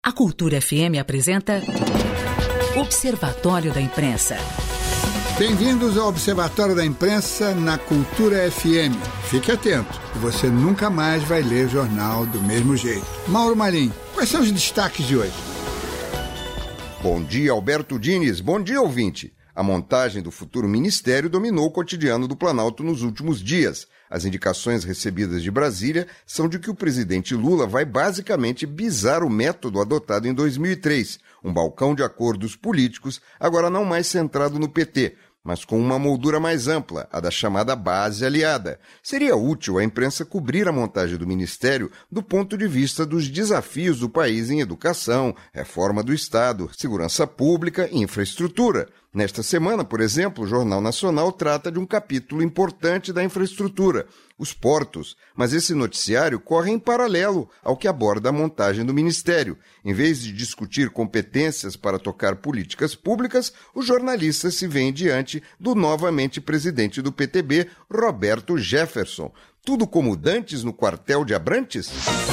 A Cultura FM apresenta Observatório da Imprensa. Bem-vindos ao Observatório da Imprensa na Cultura FM. Fique atento, você nunca mais vai ler jornal do mesmo jeito. Mauro Malim, quais são os destaques de hoje? Bom dia, Alberto Diniz. Bom dia, ouvinte. A montagem do futuro ministério dominou o cotidiano do Planalto nos últimos dias. As indicações recebidas de Brasília são de que o presidente Lula vai basicamente bisar o método adotado em 2003, um balcão de acordos políticos, agora não mais centrado no PT, mas com uma moldura mais ampla, a da chamada base aliada. Seria útil a imprensa cobrir a montagem do ministério do ponto de vista dos desafios do país em educação, reforma do Estado, segurança pública e infraestrutura. Nesta semana, por exemplo, o Jornal Nacional trata de um capítulo importante da infraestrutura, os portos, mas esse noticiário corre em paralelo ao que aborda a montagem do Ministério. Em vez de discutir competências para tocar políticas públicas, os jornalistas se veem diante do novamente presidente do PTB, Roberto Jefferson. Tudo como dantes no quartel de Abrantes?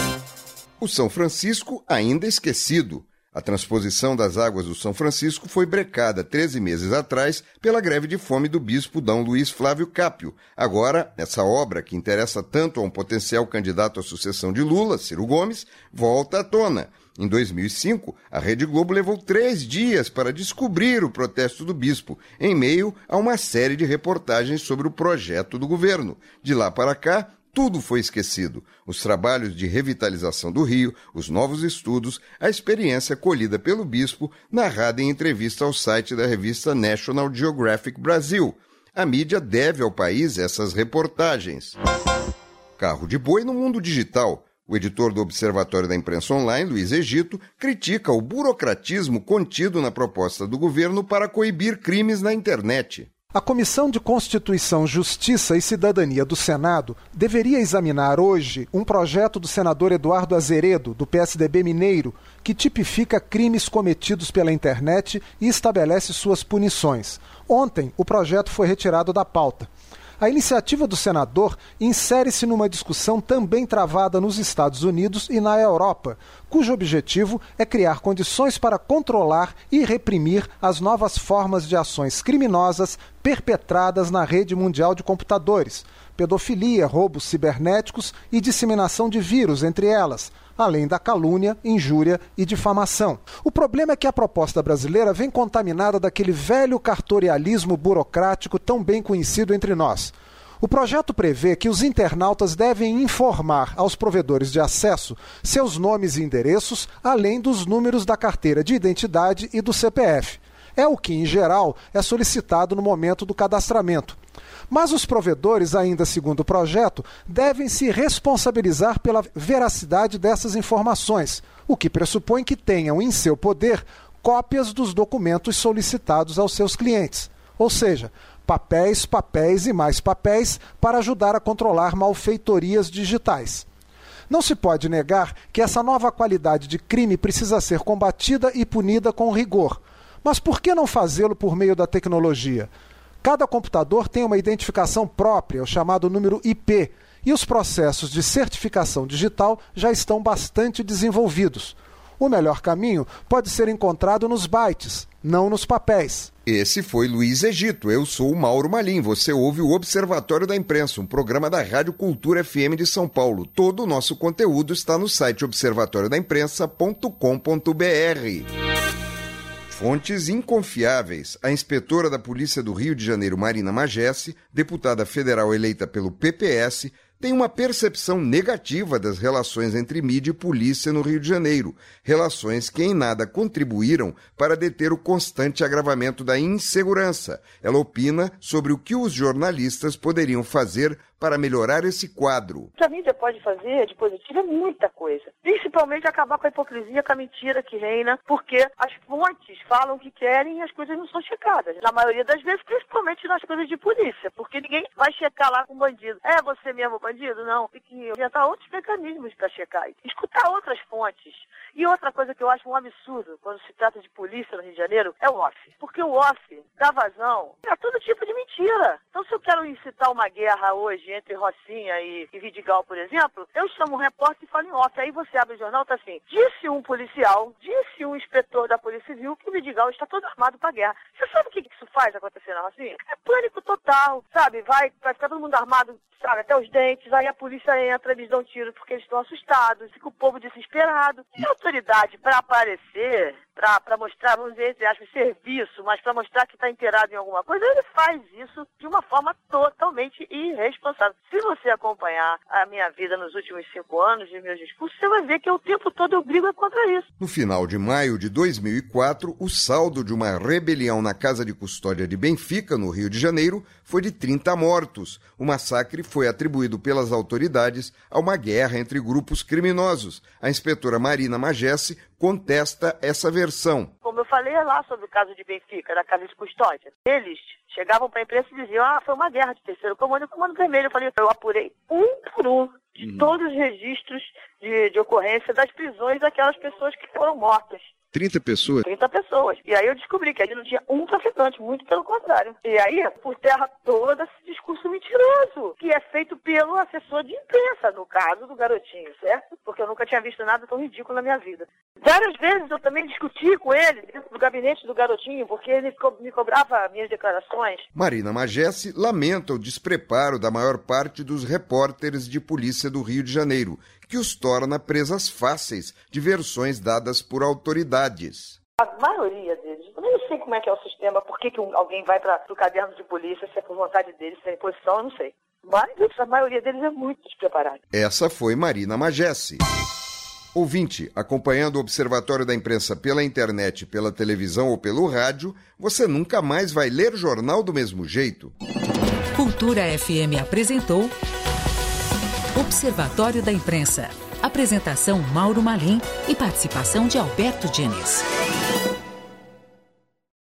O São Francisco ainda esquecido. A transposição das águas do São Francisco foi brecada 13 meses atrás pela greve de fome do bispo D. Luiz Flávio Cápio. Agora, essa obra, que interessa tanto a um potencial candidato à sucessão de Lula, Ciro Gomes, volta à tona. Em 2005, a Rede Globo levou 3 dias para descobrir o protesto do bispo, em meio a uma série de reportagens sobre o projeto do governo. De lá para cá, tudo foi esquecido. Os trabalhos de revitalização do Rio, os novos estudos, a experiência colhida pelo bispo, narrada em entrevista ao site da revista National Geographic Brasil. A mídia deve ao país essas reportagens. Carro de boi no mundo digital. O editor do Observatório da Imprensa Online, Luiz Egito, critica o burocratismo contido na proposta do governo para coibir crimes na internet. A Comissão de Constituição, Justiça e Cidadania do Senado deveria examinar hoje um projeto do senador Eduardo Azeredo, do PSDB mineiro, que tipifica crimes cometidos pela internet e estabelece suas punições. Ontem, o projeto foi retirado da pauta. A iniciativa do senador insere-se numa discussão também travada nos Estados Unidos e na Europa, cujo objetivo é criar condições para controlar e reprimir as novas formas de ações criminosas perpetradas na rede mundial de computadores, pedofilia, roubos cibernéticos e disseminação de vírus, entre elas, além da calúnia, injúria e difamação. O problema é que a proposta brasileira vem contaminada daquele velho cartorialismo burocrático tão bem conhecido entre nós. O projeto prevê que os internautas devem informar aos provedores de acesso seus nomes e endereços, além dos números da carteira de identidade e do CPF. É o que, em geral, é solicitado no momento do cadastramento. Mas os provedores, ainda segundo o projeto, devem se responsabilizar pela veracidade dessas informações, o que pressupõe que tenham em seu poder cópias dos documentos solicitados aos seus clientes. Ou seja, papéis, papéis e mais papéis para ajudar a controlar malfeitorias digitais. Não se pode negar que essa nova qualidade de crime precisa ser combatida e punida com rigor. Mas por que não fazê-lo por meio da tecnologia? Cada computador tem uma identificação própria, o chamado número IP, e os processos de certificação digital já estão bastante desenvolvidos. O melhor caminho pode ser encontrado nos bytes, não nos papéis. Esse foi Luiz Egito. Eu sou o Mauro Malim. Você ouve o Observatório da Imprensa, um programa da Rádio Cultura FM de São Paulo. Todo o nosso conteúdo está no site observatoriodaimpressa.com.br. Fontes inconfiáveis. A inspetora da Polícia do Rio de Janeiro, Marina Magesse, deputada federal eleita pelo PPS, tem uma percepção negativa das relações entre mídia e polícia no Rio de Janeiro, relações que em nada contribuíram para deter o constante agravamento da insegurança. Ela opina sobre o que os jornalistas poderiam fazer para melhorar esse quadro. O que a mídia pode fazer de positivo é muita coisa. Principalmente acabar com a hipocrisia, com a mentira que reina, porque as fontes falam o que querem e as coisas não são checadas. Na maioria das vezes, principalmente nas coisas de polícia, porque ninguém vai checar lá com bandido. É você mesmo bandido? Não. Tem que inventar outros mecanismos para checar. Escutar outras fontes. E outra coisa que eu acho um absurdo quando se trata de polícia no Rio de Janeiro é o off. Porque o off dá vazão a todo tipo de mentira. Então, se eu quero incitar uma guerra hoje entre Rocinha e Vidigal, por exemplo, eu chamo um repórter e falo em off. Aí você abre o jornal, tá assim, disse um policial, disse um inspetor da Polícia Civil que o Vidigal está todo armado pra guerra. Você sabe o que isso faz acontecer na Rocinha? É pânico total, sabe? Vai ficar todo mundo armado, sabe, até os dentes, aí a polícia entra, eles dão tiro porque eles estão assustados, fica o povo desesperado. E a autoridade, para aparecer, para mostrar, vamos dizer, entre aspas, serviço, mas para mostrar que está inteirado em alguma coisa, ele faz isso de uma forma totalmente irresponsável. Se você acompanhar a minha vida nos últimos 5 anos de meus discursos, você vai ver que o tempo todo eu brigo contra isso. No final de maio de 2004, o saldo de uma rebelião na Casa de Custódia de Benfica, no Rio de Janeiro, foi de 30 mortos. O massacre foi atribuído pelas autoridades a uma guerra entre grupos criminosos. A inspetora Marina Magesse contesta essa versão. Como eu falei lá sobre o caso de Benfica, da Casa de Custódia, eles chegavam para a imprensa e diziam, foi uma guerra de terceiro comando e comando vermelho. Eu apurei um por um de todos os registros de ocorrência das prisões daquelas pessoas que foram mortas. 30 pessoas? 30 pessoas. E aí eu descobri que ali não tinha um traficante, muito pelo contrário. E aí, por terra toda, esse discurso mentiroso, que é feito pelo assessor de imprensa, no caso do garotinho, certo? Porque eu nunca tinha visto nada tão ridículo na minha vida. Várias vezes eu também discuti com ele, dentro do gabinete do garotinho, porque ele me cobrava minhas declarações. Marina Magesse lamenta o despreparo da maior parte dos repórteres de polícia do Rio de Janeiro, que os torna presas fáceis de versões dadas por autoridades. A maioria deles, eu não sei como é que é o sistema, por que alguém vai para o caderno de polícia, se é por vontade deles, se é imposição, eu não sei. Mas a maioria deles é muito despreparada. Essa foi Marina Magesse. Ouvinte, acompanhando o Observatório da Imprensa pela internet, pela televisão ou pelo rádio, você nunca mais vai ler jornal do mesmo jeito. Cultura FM apresentou Observatório da Imprensa. Apresentação Mauro Malim e participação de Alberto Diniz.